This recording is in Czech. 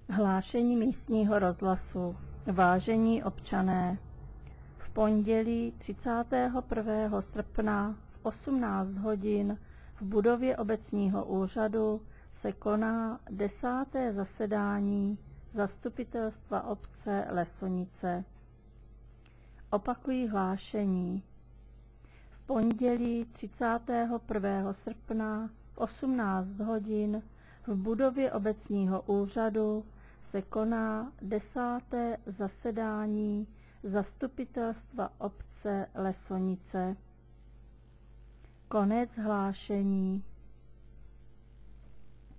Hlášení místního rozhlasu. Vážení občané, v pondělí 31. srpna v 18 hodin v budově obecního úřadu se koná 10. zasedání Zastupitelstva obce Lesonice. Opakují hlášení. V pondělí 31. srpna v 18 hodin v budově obecního úřadu se koná 10. zasedání Zastupitelstva obce Lesonice. Konec hlášení.